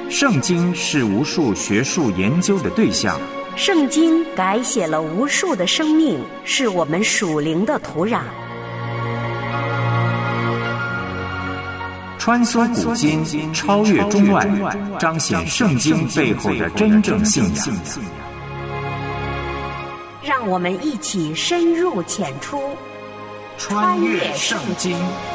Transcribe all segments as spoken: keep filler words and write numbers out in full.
圣经是无数学术研究的对象， 圣经改写了无数的生命，是我们属灵的土壤。 穿梭古今，超越中外，彰显圣经背后的真正信仰。 让我们一起深入浅出， 穿越圣经。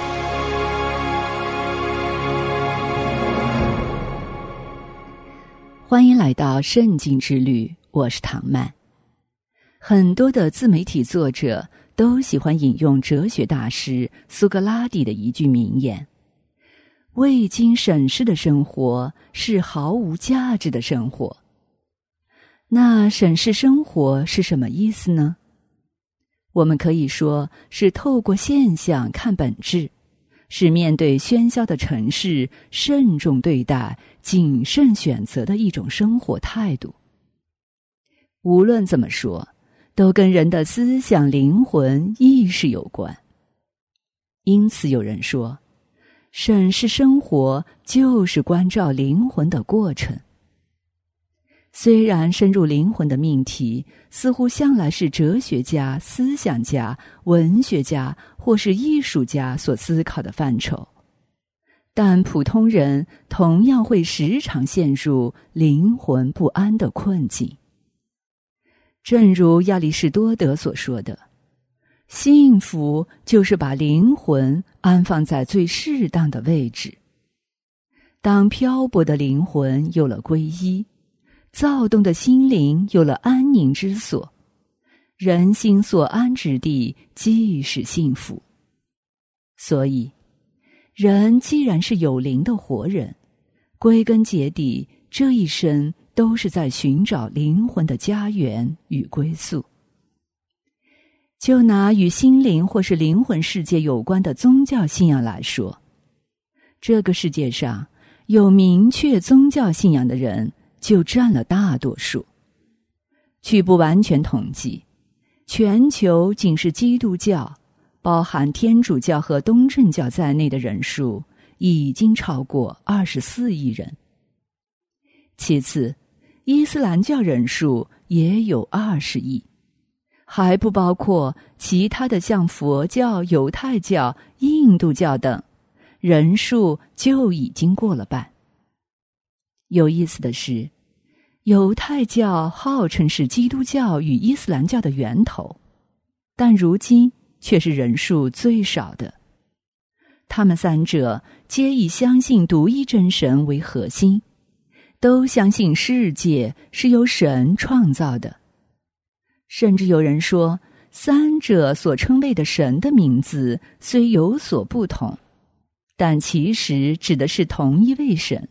欢迎来到圣经之旅，我是唐曼。很多的自媒体作者都喜欢引用哲学大师苏格拉底的一句名言：未经审视的生活是毫无价值的生活。那审视生活是什么意思呢？我们可以说是透过现象看本质，是面对喧嚣的城市慎重对待、谨慎选择的一种生活态度。无论怎么说，都跟人的思想、灵魂、意识有关。因此有人说，审视生活就是关照灵魂的过程。虽然深入灵魂的命题似乎向来是哲学家、思想家、文学家或是艺术家所思考的范畴，但普通人同样会时常陷入灵魂不安的困境。正如亚里士多德所说的，幸福就是把灵魂安放在最适当的位置。当漂泊的灵魂有了皈依，躁动的心灵有了安宁之所，人心所安之地即是幸福。所以，人既然是有灵的活人，归根结底，这一生都是在寻找灵魂的家园与归宿。就拿与心灵或是灵魂世界有关的宗教信仰来说，这个世界上有明确宗教信仰的人就占了大多数。据不完全统计，全球仅是基督教，包含天主教和东正教在内的人数已经超过二十四亿人。其次，伊斯兰教人数也有二十亿，还不包括其他的像佛教、犹太教、印度教等，人数就已经过了半。有意思的是，犹太教号称是基督教与伊斯兰教的源头，但如今却是人数最少的。他们三者皆以相信独一真神为核心，都相信世界是由神创造的。甚至有人说，三者所称谓的神的名字虽有所不同，但其实指的是同一位神。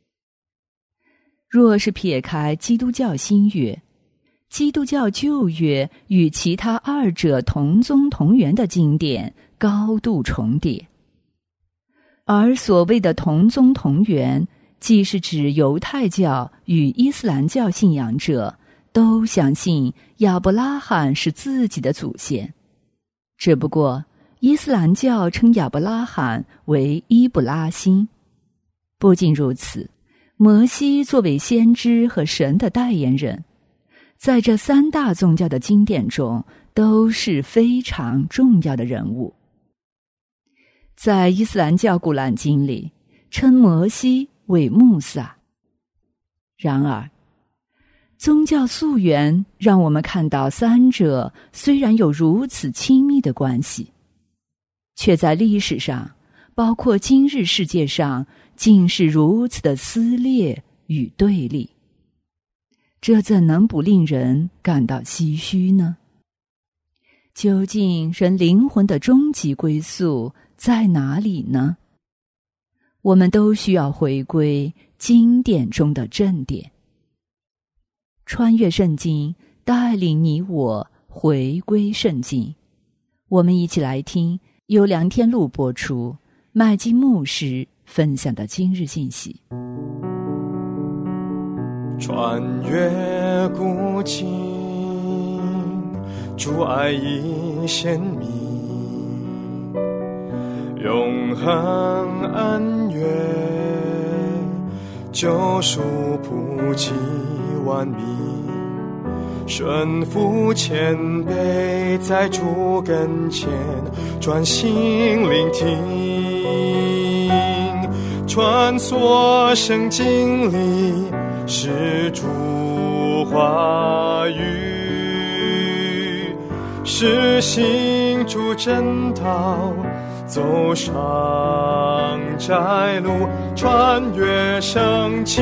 若是撇开基督教新约，基督教旧约与其他二者同宗同源的经典高度重叠。而所谓的同宗同源，既是指犹太教与伊斯兰教信仰者都相信亚伯拉罕是自己的祖先，只不过伊斯兰教称亚伯拉罕为伊布拉辛。不仅如此，摩西作为先知和神的代言人，在这三大宗教的经典中都是非常重要的人物。在伊斯兰教古兰经里，称摩西为穆萨。然而，宗教溯源让我们看到三者虽然有如此亲密的关系，却在历史上，包括今日世界上，竟是如此的撕裂与对立。这怎能不令人感到唏嘘呢？究竟人灵魂的终极归宿在哪里呢？我们都需要回归经典中的正点。穿越圣经，带领你我回归圣经。我们一起来听由梁天禄播出，麦基牧师分享的今日信息。 穿越古今，主爱已显明，永恒恩怨救赎普及万民，顺服谦卑在主跟前，专心聆听，穿梭圣经里是主话语，实行主真道，走上窄路，穿越圣经。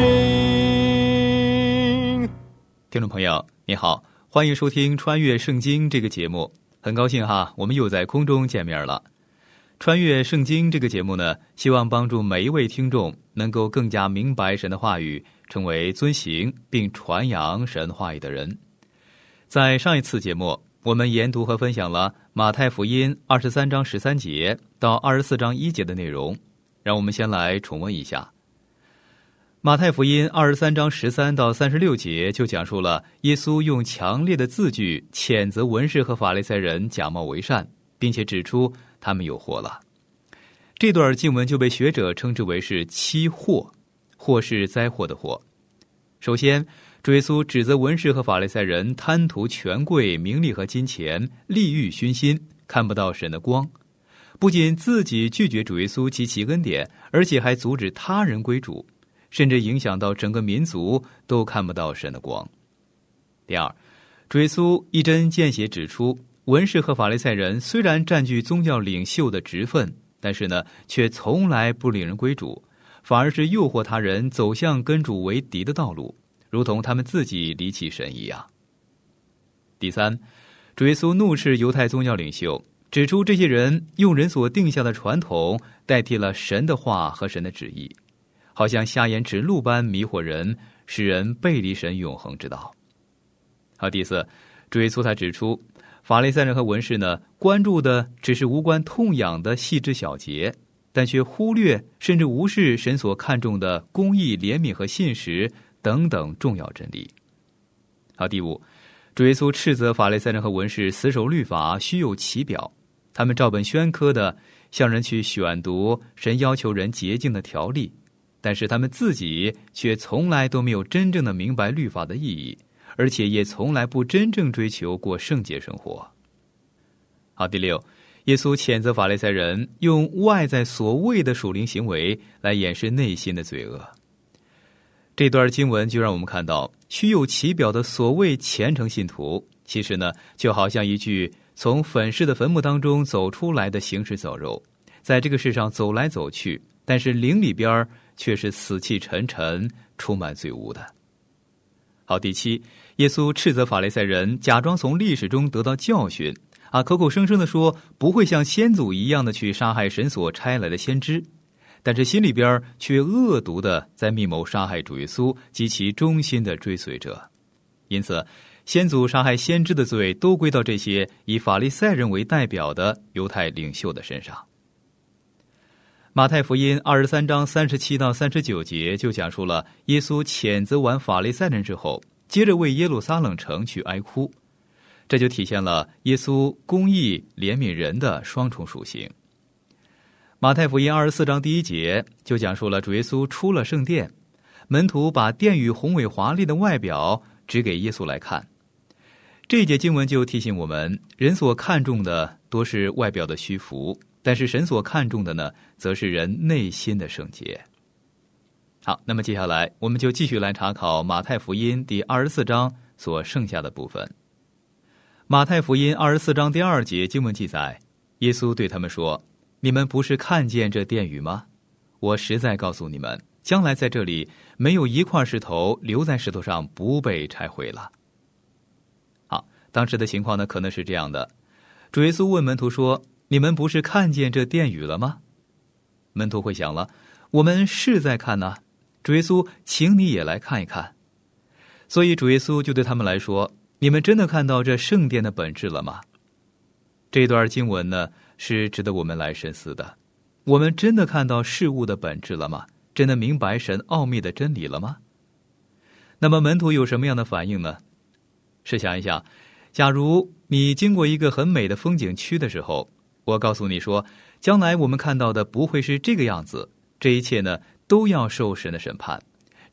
听众朋友你好，欢迎收听穿越圣经这个节目，很高兴哈，我们又在空中见面了。穿越圣经这个节目呢，希望帮助每一位听众能够更加明白神的话语，成为遵行并传扬神话语的人。在上一次节目，我们研读和分享了马太福音二十三章十三节到二十四章一节的内容，让我们先来重温一下。马太福音二十三章十三到三十六节就讲述了耶稣用强烈的字句谴责文士和法利赛人假冒为善，并且指出他们有祸了。这段经文就被学者称之为是七祸，祸是灾祸的祸。首先，主耶稣指责文士和法利赛人贪图权贵、名利和金钱，利欲熏心，看不到神的光，不仅自己拒绝主耶稣及其恩典，而且还阻止他人归主，甚至影响到整个民族都看不到神的光。第二，主耶稣一针见血指出，文士和法利赛人虽然占据宗教领袖的职分，但是呢，却从来不领人归主，反而是诱惑他人走向跟主为敌的道路，如同他们自己离弃神一样。第三，主耶稣怒斥犹太宗教领袖，指出这些人用人所定下的传统代替了神的话和神的旨意，好像瞎眼指路般迷惑人，使人背离神永恒之道。好，第四，主耶稣他指出，法利赛人和文士呢，关注的只是无关痛痒的细枝小节，但却忽略甚至无视神所看重的公义、怜悯和信实等等重要真理。好，第五，主耶稣斥责法利赛人和文士死守律法，虚有其表，他们照本宣科的向人去选读神要求人洁净的条例，但是他们自己却从来都没有真正的明白律法的意义，而且也从来不真正追求过圣洁生活。好，第六，耶稣谴责法利赛人用外在所谓的属灵行为来掩饰内心的罪恶。这段经文就让我们看到，虚有其表的所谓虔诚信徒，其实呢，就好像一具从粉饰的坟墓当中走出来的行尸走肉，在这个世上走来走去，但是灵里边却是死气沉沉，充满罪污的。好，第七，耶稣斥责法利赛人假装从历史中得到教训，啊，口口声声地说不会像先祖一样的去杀害神所差来的先知，但是心里边却恶毒的在密谋杀害主耶稣及其忠心的追随者。因此，先祖杀害先知的罪都归到这些以法利赛人为代表的犹太领袖的身上。马太福音二十三章三十七到三十九节就讲述了耶稣谴责完法利赛人之后，接着为耶路撒冷城去哀哭，这就体现了耶稣公义怜悯人的双重属性。马太福音二十四章第一节就讲述了主耶稣出了圣殿，门徒把殿宇宏伟华丽的外表指给耶稣来看。这一节经文就提醒我们，人所看重的多是外表的虚浮，但是神所看重的呢，则是人内心的圣洁。好，那么接下来我们就继续来查考马太福音第二十四章所剩下的部分。马太福音二十四章第二节经文记载，耶稣对他们说，你们不是看见这殿宇吗？我实在告诉你们，将来在这里没有一块石头留在石头上不被拆毁了。好，当时的情况呢，可能是这样的，主耶稣问门徒说，你们不是看见这殿宇了吗？门徒会想了，我们是在看呢，主耶稣请你也来看一看。所以主耶稣就对他们来说，你们真的看到这圣殿的本质了吗？这段经文呢，是值得我们来深思的。我们真的看到事物的本质了吗？真的明白神奥秘的真理了吗？那么门徒有什么样的反应呢？试想一下，假如你经过一个很美的风景区的时候，我告诉你说，将来我们看到的不会是这个样子，这一切呢，都要受神的审判。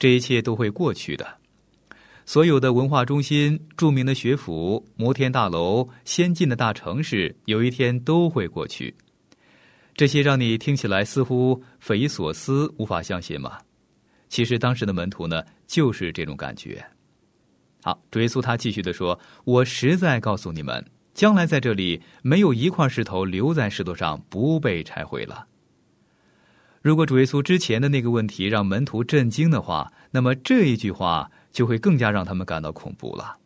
这一切都会过去的。所有的文化中心、著名的学府、摩天大楼、先进的大城市，有一天都会过去。这些让你听起来似乎匪夷所思，无法相信吗？其实当时的门徒呢，就是这种感觉。好，主耶稣他继续的说，我实在告诉你们，将来在这里没有一块石头留在石头上不被拆毁了。如果主耶稣之前的那个问题让门徒震惊的话，那么这一句话就会更加让他们感到恐怖了。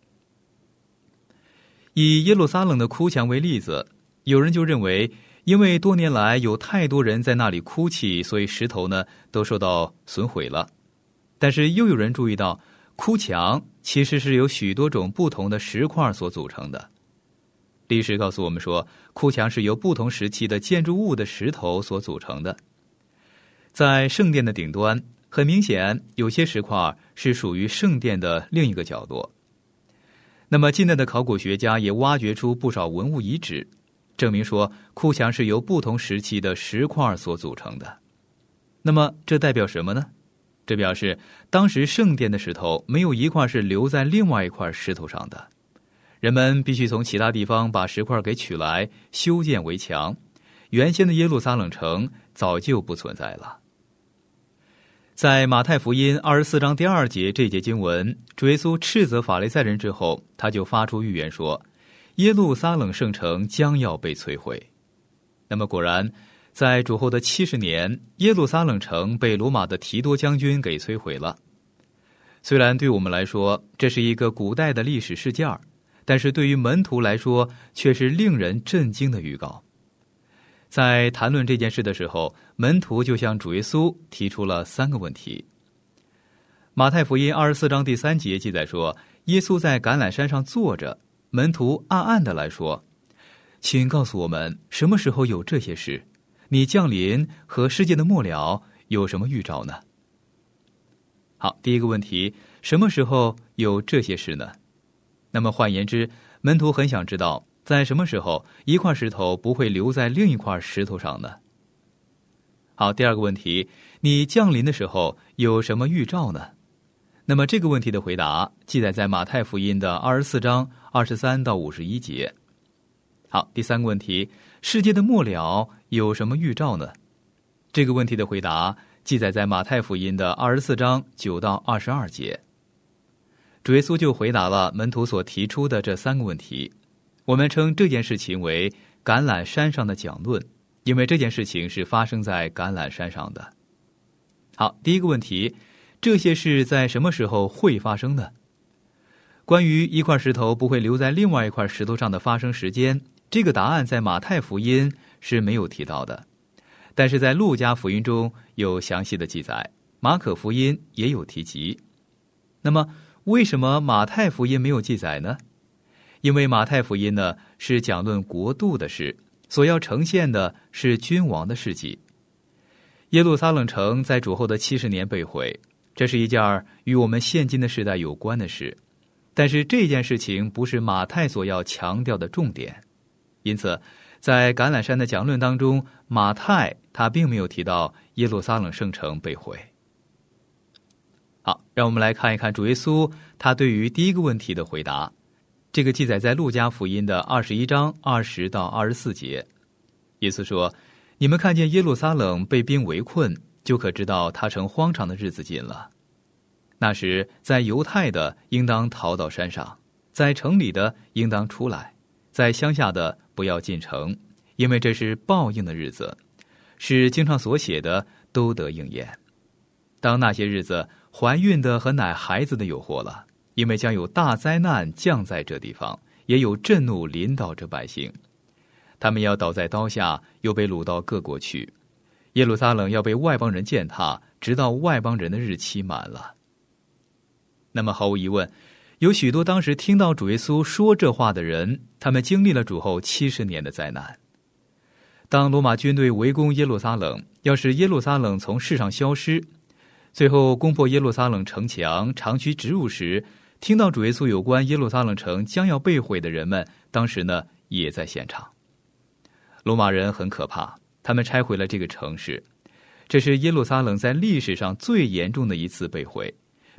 以耶路撒冷的哭墙为例子，有人就认为，因为多年来有太多人在那里哭泣，所以石头呢都受到损毁了。但是又有人注意到，哭墙其实是由许多种不同的石块所组成的。历史告诉我们说，哭墙是由不同时期的建筑物的石头所组成的。在圣殿的顶端，很明显有些石块是属于圣殿的另一个角落。那么近代的考古学家也挖掘出不少文物遗址，证明说哭墙是由不同时期的石块所组成的。那么这代表什么呢？这表示当时圣殿的石头没有一块是留在另外一块石头上的，人们必须从其他地方把石块给取来，修建围墙。原先的耶路撒冷城早就不存在了。在马太福音二十四章第二节这节经文，主耶稣斥责法利赛人之后，他就发出预言说，耶路撒冷圣城将要被摧毁。那么果然，在主后的七十年，耶路撒冷城被罗马的提多将军给摧毁了。虽然对我们来说这是一个古代的历史事件，但是对于门徒来说却是令人震惊的预告。在谈论这件事的时候，门徒就向主耶稣提出了三个问题。马太福音二十四章第三节记载说，耶稣在橄榄山上坐着，门徒暗暗地来说，请告诉我们什么时候有这些事，你降临和世界的末了有什么预兆呢？好，第一个问题，什么时候有这些事呢？那么换言之，门徒很想知道，在什么时候一块石头不会留在另一块石头上呢？好，第二个问题，你降临的时候有什么预兆呢？那么这个问题的回答记载在马太福音的二十四章二十三到五十一节。好，第三个问题，世界的末了有什么预兆呢？这个问题的回答记载在马太福音的二十四章九到二十二节。主耶稣就回答了门徒所提出的这三个问题。我们称这件事情为橄榄山上的讲论，因为这件事情是发生在橄榄山上的。好，第一个问题，这些事在什么时候会发生呢？关于一块石头不会留在另外一块石头上的发生时间，这个答案在马太福音是没有提到的，但是在路加福音中有详细的记载，马可福音也有提及。那么为什么马太福音没有记载呢？因为马太福音呢是讲论国度的事，所要呈现的是君王的事迹。耶路撒冷城在主后的七十年被毁，这是一件与我们现今的时代有关的事，但是这件事情不是马太所要强调的重点。因此在橄榄山的讲论当中，马太他并没有提到耶路撒冷圣城被毁。好，让我们来看一看主耶稣他对于第一个问题的回答。这个记载在路加福音的二十一章二十到二十四节。耶稣说，你们看见耶路撒冷被兵围困，就可知道他成荒场的日子近了。那时在犹太的应当逃到山上，在城里的应当出来，在乡下的不要进城，因为这是报应的日子，是经上所写的都得应验。当那些日子，怀孕的和奶孩子的有祸了，因为将有大灾难降在这地方，也有震怒临到这百姓。他们要倒在刀下，又被掳到各国去。耶路撒冷要被外邦人践踏，直到外邦人的日期满了。那么毫无疑问，有许多当时听到主耶稣说这话的人，他们经历了主后七十年的灾难。当罗马军队围攻耶路撒冷，要使耶路撒冷从世上消失，最后攻破耶路撒冷城墙，长驱直入时，听到主耶稣有关耶路撒冷城将要被毁的人们，当时呢也在现场。罗马人很可怕，他们拆毁了这个城市，这是耶路撒冷在历史上最严重的一次被毁，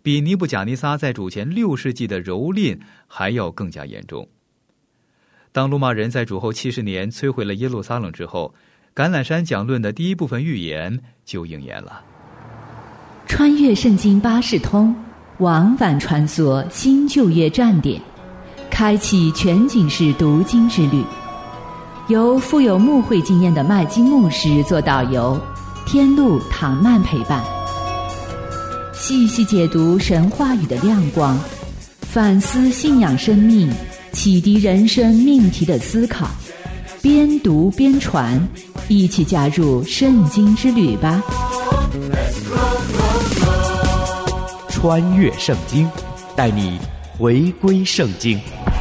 比尼布甲尼撒在主前六世纪的蹂躏还要更加严重。当罗马人在主后七十年摧毁了耶路撒冷之后，橄榄山讲论的第一部分预言就应验了。 穿越圣经巴士通，往返穿梭新旧约站点，开启全景式读经之旅。由富有牧会经验的麦基牧师做导游，天路唐曼陪伴，细细解读神话语的亮光，反思信仰生命，启迪人生命题的思考，边读边传，一起加入圣经之旅吧。 穿越圣经，带你回归圣经。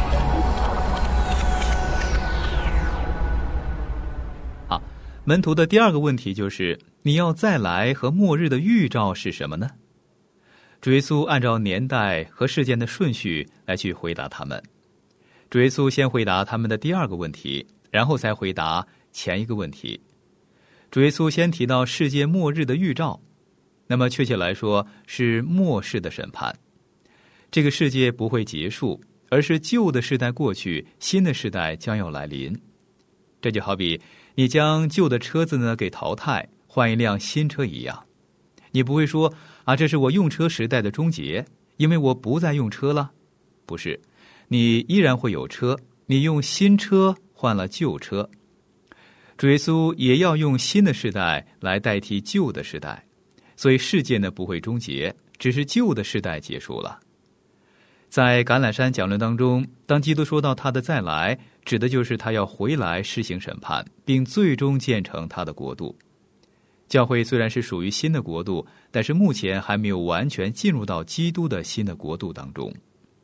好，门徒的第二个问题就是：你要再来和末日的预兆是什么呢？主耶稣按照年代和事件的顺序来去回答他们。主耶稣先回答他们的第二个问题，然后才回答前一个问题。主耶稣先提到世界末日的预兆，那么确切来说是末世的审判。这个世界不会结束，而是旧的世代过去，新的世代将要来临。这就好比你将旧的车子呢给淘汰，换一辆新车一样。你不会说啊，这是我用车时代的终结，因为我不再用车了。不是，你依然会有车，你用新车换了旧车。主耶稣也要用新的世代来代替旧的世代，所以世界呢不会终结，只是旧的世代结束了。在橄榄山讲论当中，当基督说到他的再来，指的就是他要回来施行审判，并最终建成他的国度。教会虽然是属于新的国度，但是目前还没有完全进入到基督的新的国度当中。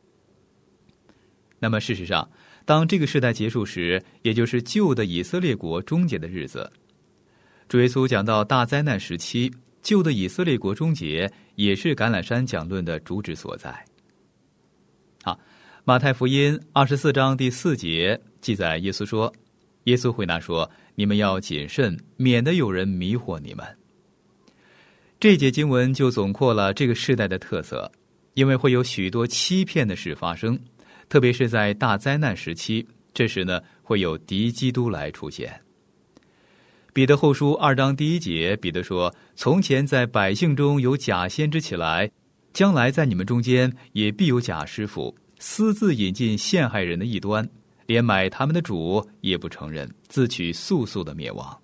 那么事实上，当这个世代结束时，也就是旧的以色列国终结的日子。主耶稣讲到大灾难时期，旧的以色列国终结，也是橄榄山讲论的主旨所在。好，马太福音二十四章第四节记载，耶稣说：“耶稣回答说，你们要谨慎，免得有人迷惑你们。”这节经文就总括了这个世代的特色，因为会有许多欺骗的事发生，特别是在大灾难时期，这时呢会有敌基督来出现。彼得后书二章第一节，彼得说：“从前在百姓中有假先知起来，将来在你们中间也必有假师傅，私自引进陷害人的异端，连买他们的主也不承认，自取速速的灭亡。”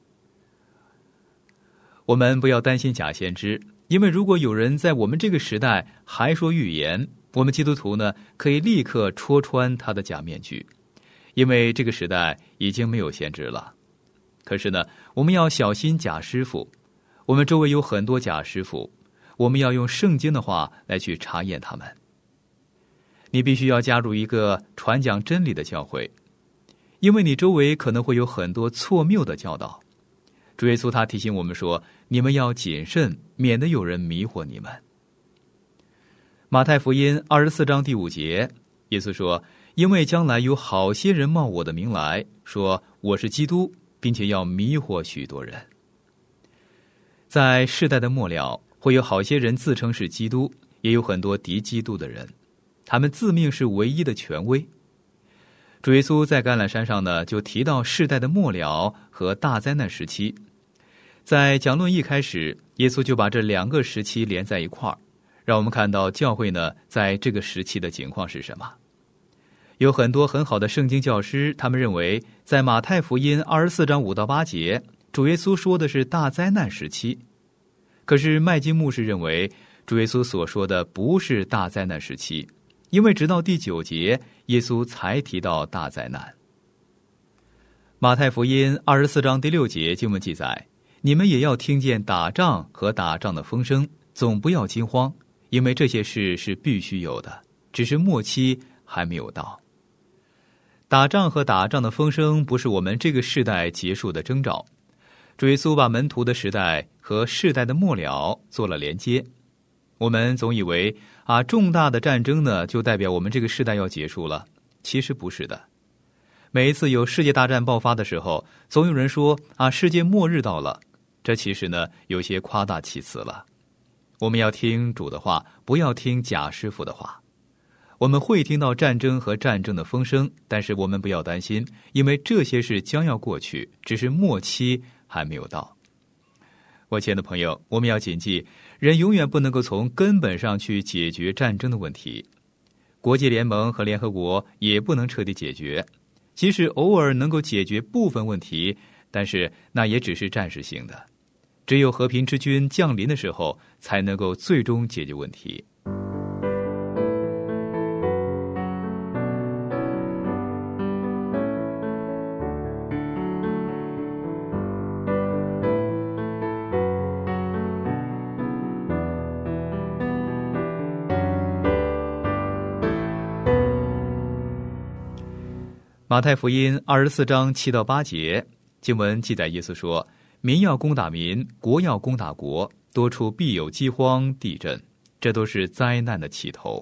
我们不要担心假先知，因为如果有人在我们这个时代还说预言，我们基督徒呢可以立刻戳穿他的假面具，因为这个时代已经没有先知了。可是呢，我们要小心假师傅，我们周围有很多假师傅，我们要用圣经的话来去查验他们。你必须要加入一个传讲真理的教会，因为你周围可能会有很多错谬的教导。主耶稣他提醒我们说，你们要谨慎，免得有人迷惑你们。马太福音二十四章第五节，耶稣说：“因为将来有好些人冒我的名来，说我是基督，并且要迷惑许多人。”在世代的末了，会有好些人自称是基督，也有很多敌基督的人，他们自命是唯一的权威。主耶稣在橄榄山上呢，就提到世代的末了和大灾难时期。在讲论一开始，耶稣就把这两个时期连在一块儿，让我们看到教会呢在这个时期的情况是什么。有很多很好的圣经教师，他们认为在马太福音二十四章五到八节，主耶稣说的是大灾难时期。可是麦基牧师认为，主耶稣所说的不是大灾难时期，因为直到第九节，耶稣才提到大灾难。马太福音二十四章第六节经文记载：“你们也要听见打仗和打仗的风声，总不要惊慌，因为这些事是必须有的，只是末期还没有到。”打仗和打仗的风声不是我们这个世代结束的征兆。主耶稣把门徒的时代和世代的末了做了连接。我们总以为啊，重大的战争呢，就代表我们这个世代要结束了。其实不是的。每一次有世界大战爆发的时候，总有人说啊，世界末日到了。这其实呢，有些夸大其词了。 我们要听主的话，不要听假师傅的话。我们会听到战争和战争的风声，但是我们不要担心，因为这些事将要过去，只是末期还没有到。我亲爱的朋友，我们要谨记，人永远不能够从根本上去解决战争的问题，国际联盟和联合国也不能彻底解决，即使偶尔能够解决部分问题，但是那也只是暂时性的。只有和平之君降临的时候，才能够最终解决问题。马太福音二十四章七到八节，经文记载耶稣说，民要攻打民，国要攻打国，多处必有饥荒、地震，这都是灾难的起头。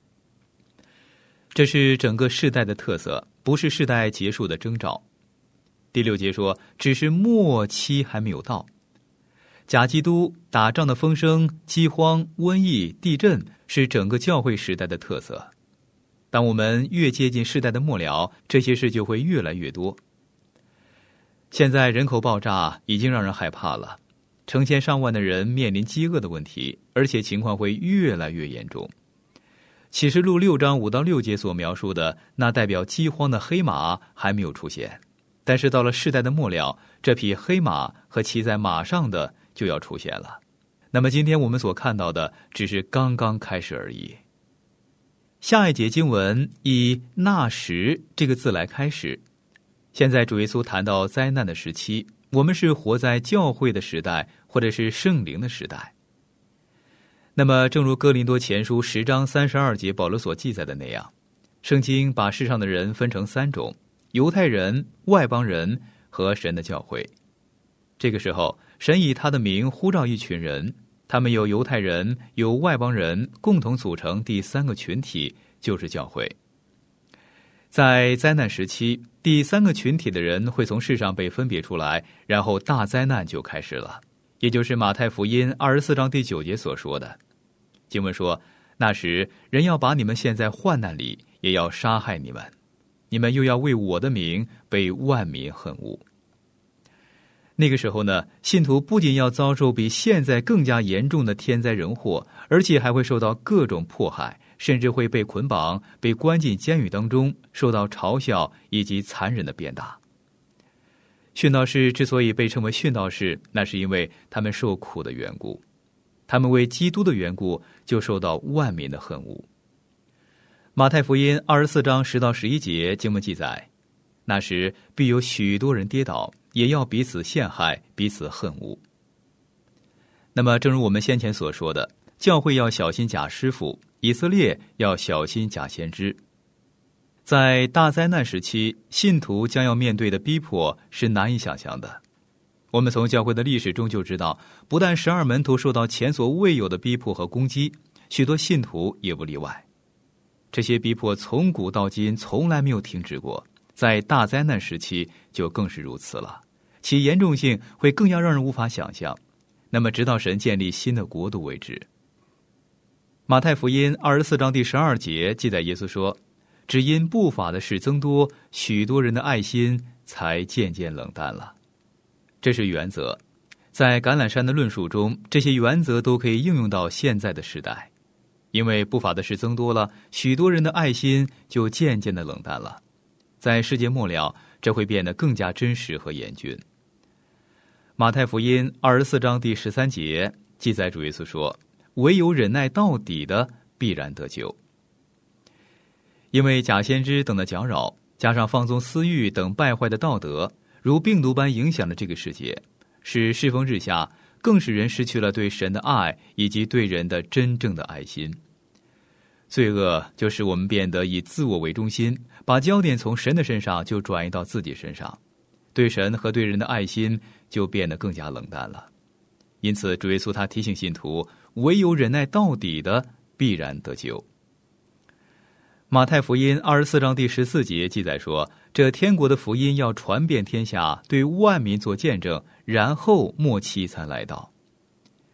这是整个世代的特色，不是世代结束的征兆。第六节说，只是末期还没有到。假基督、打仗的风声、饥荒、瘟疫、地震，是整个教会时代的特色。当我们越接近世代的末了，这些事就会越来越多。现在人口爆炸已经让人害怕了，成千上万的人面临饥饿的问题，而且情况会越来越严重。启示录六章五到六节所描述的那代表饥荒的黑马还没有出现，但是到了世代的末了，这匹黑马和骑在马上的就要出现了。那么今天我们所看到的只是刚刚开始而已。下一节经文以那时这个字来开始。现在主耶稣谈到灾难的时期，我们是活在教会的时代，或者是圣灵的时代。那么正如哥林多前书十章三十二节保罗所记载的那样，圣经把世上的人分成三种，犹太人、外邦人和神的教会。这个时候，神以他的名呼召一群人，他们有犹太人，有外邦人，共同组成第三个群体，就是教会。在灾难时期，第三个群体的人会从世上被分别出来，然后大灾难就开始了，也就是马太福音二十四章第九节所说的。经文说，那时人要把你们陷在患难里，也要杀害你们，你们又要为我的名被万民恨恶。那个时候呢，信徒不仅要遭受比现在更加严重的天灾人祸，而且还会受到各种迫害，甚至会被捆绑，被关进监狱当中，受到嘲笑以及残忍的鞭打。殉道士之所以被称为殉道士，那是因为他们受苦的缘故，他们为基督的缘故就受到万民的恨恶。马太福音二十四章十到十一节经文记载，那时必有许多人跌倒，也要彼此陷害，彼此恨恶。那么正如我们先前所说的，教会要小心假师傅，以色列要小心假先知。在大灾难时期，信徒将要面对的逼迫是难以想象的。我们从教会的历史中就知道，不但十二门徒受到前所未有的逼迫和攻击，许多信徒也不例外。这些逼迫从古到今从来没有停止过，在大灾难时期就更是如此了，其严重性会更加让人无法想象。那么直到神建立新的国度为止。马太福音二十四章第十二节记载耶稣说，只因不法的事增多，许多人的爱心才渐渐冷淡了。这是原则，在橄榄山的论述中，这些原则都可以应用到现在的时代。因为不法的事增多了，许多人的爱心就渐渐的冷淡了。在世界末了，这会变得更加真实和严峻。马太福音二十四章第十三节记载主耶稣说，唯有忍耐到底的必然得救。因为假先知等的搅扰，加上放纵私欲等败坏的道德，如病毒般影响了这个世界，使世风日下，更使人失去了对神的爱以及对人的真正的爱心。罪恶就使我们变得以自我为中心，把焦点从神的身上就转移到自己身上，对神和对人的爱心就变得更加冷淡了。因此主耶稣他提醒信徒，唯有忍耐到底的必然得救。马太福音二十四章第十四节记载说，这天国的福音要传遍天下，对万民做见证，然后末期才来到。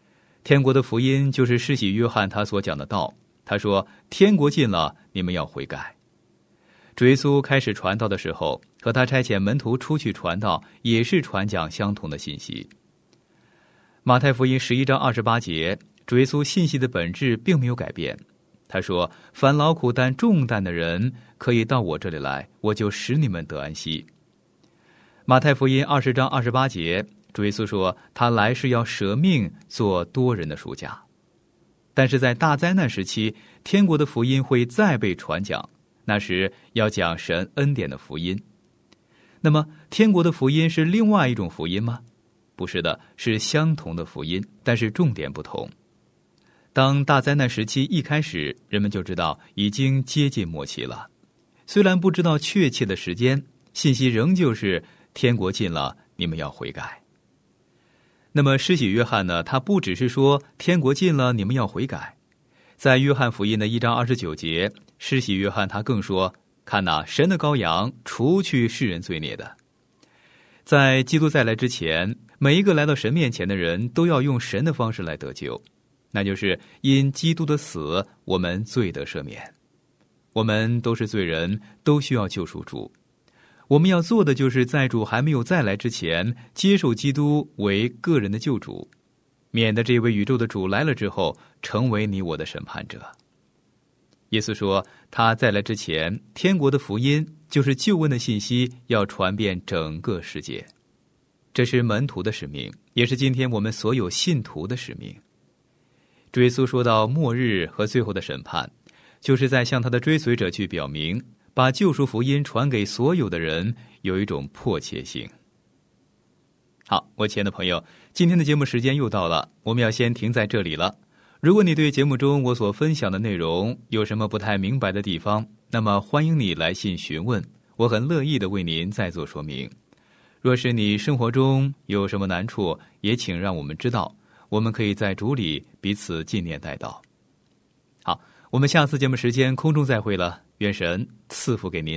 天国的福音就是施洗约翰他所讲的道。他说，天国近了，你们要悔改。主耶稣开始传道的时候，和他差遣门徒出去传道，也是传讲相同的信息。马太福音十一章二十八节，主耶稣信息的本质并没有改变。他说，凡劳苦担重担的人，可以到我这里来，我就使你们得安息。马太福音二十章二十八节，主耶稣说，他来是要舍命做多人的赎价。但是在大灾难时期，天国的福音会再被传讲，那时要讲神恩典的福音。那么天国的福音是另外一种福音吗？不是的，是相同的福音，但是重点不同。当大灾难时期一开始，人们就知道已经接近末期了。虽然不知道确切的时间，信息仍旧是天国近了，你们要悔改。那么施洗约翰呢，他不只是说天国近了，你们要悔改。在约翰福音的一章二十九节，施洗约翰他更说，看哪，神的羔羊，除去世人罪孽的。在基督再来之前，每一个来到神面前的人都要用神的方式来得救，那就是因基督的死，我们罪得赦免。我们都是罪人，都需要救赎主。我们要做的就是在主还没有再来之前，接受基督为个人的救主，免得这位宇宙的主来了之后，成为你我的审判者。耶稣说，他再来之前，天国的福音就是救恩的信息，要传遍整个世界。这是门徒的使命，也是今天我们所有信徒的使命。主耶稣说到末日和最后的审判，就是在向他的追随者去表明，把救赎福音传给所有的人有一种迫切性。好，我亲爱的朋友，今天的节目时间又到了，我们要先停在这里了。如果你对节目中我所分享的内容有什么不太明白的地方，那么欢迎你来信询问，我很乐意的为您再做说明。若是你生活中有什么难处，也请让我们知道，我们可以在主里彼此纪念代祷。好，我们下次节目时间空中再会了，愿神赐福给您。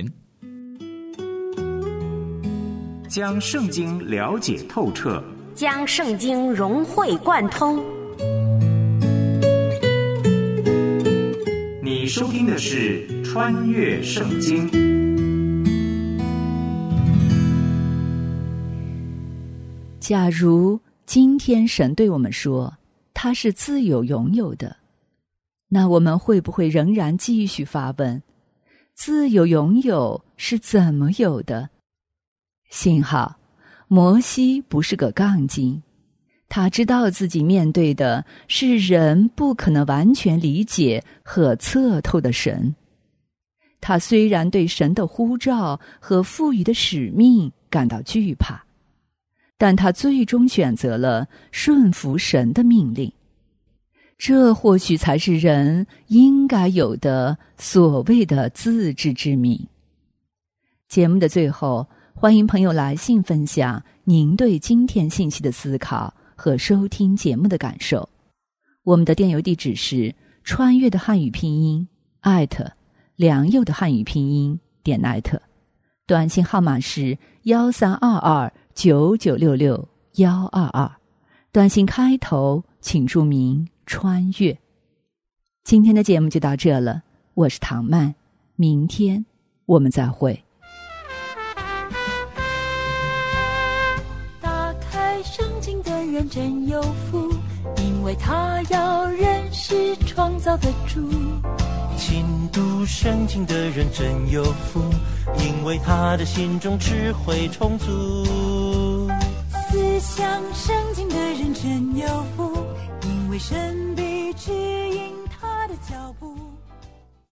将圣经了解透彻， 将圣经融会贯通。 你收听的是《穿越圣经》。 假如今天神对我们说，他是自有拥有的，那我们会不会仍然继续发问，自有拥有是怎么有的？幸好摩西不是个杠精，他知道自己面对的是人不可能完全理解和测透的神。他虽然对神的呼召和赋予的使命感到惧怕，但他最终选择了顺服神的命令。这或许才是人应该有的所谓的自知之明。节目的最后，欢迎朋友来信分享您对今天信息的思考和收听节目的感受。我们的电邮地址是穿越的汉语拼音艾特良友的汉语拼音点艾特，短信号码是幺三二二九九六六幺二二，短信开头请注明穿越。今天的节目就到这了，我是唐曼，明天我们再会。 打开圣经的人真有福，因为他要认识创造的主。 勤读圣经的人真有福，因为他的心中智慧充足。 思想圣经的人真有福，因为神